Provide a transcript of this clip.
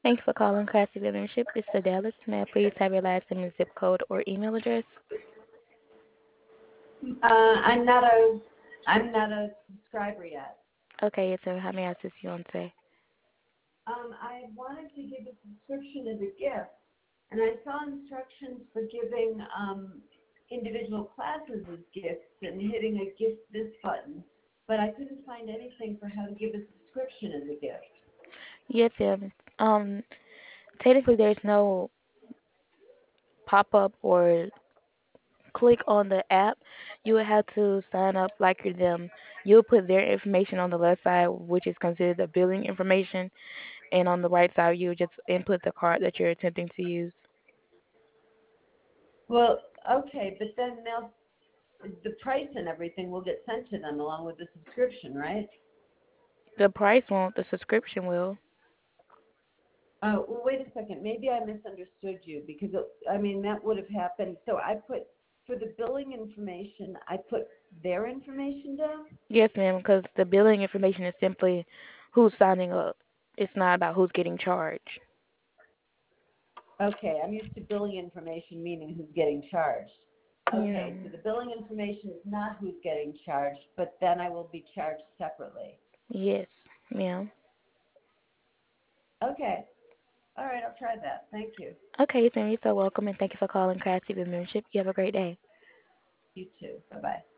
Thank you for calling Classy Membership. This is Dallas. May I please have your last name and zip code or email address? I'm not a subscriber yet. Okay, yes, sir. How may I assist you on today? I wanted to give a subscription as a gift, and I saw instructions for giving individual classes as gifts and hitting a gift this button, but I couldn't find anything for how to give a subscription as a gift. Yes, ma'am. Um, Technically, there's no pop up or click on the app. You would have to sign up like you're them. You'll put their information on the left side, which is considered the billing information, and on the right side, you just input the card that you're attempting to use. Well, okay, but then the price and everything will get sent to them along with the subscription, right? The price won't, the subscription will. Oh, well, wait a second. Maybe I misunderstood you because I mean that would have happened. So I put for the billing information, I put their information down. Yes, ma'am, because the billing information is simply who's signing up. It's not about who's getting charged. Okay, I'm used to billing information meaning who's getting charged. Yeah. Okay, so the billing information is not who's getting charged, but then I will be charged separately. Yes, ma'am. Okay, all right, I'll try that. Thank you. Okay, then you're so welcome, and thank you for calling Classy Membership. You have a great day. You too. Bye bye.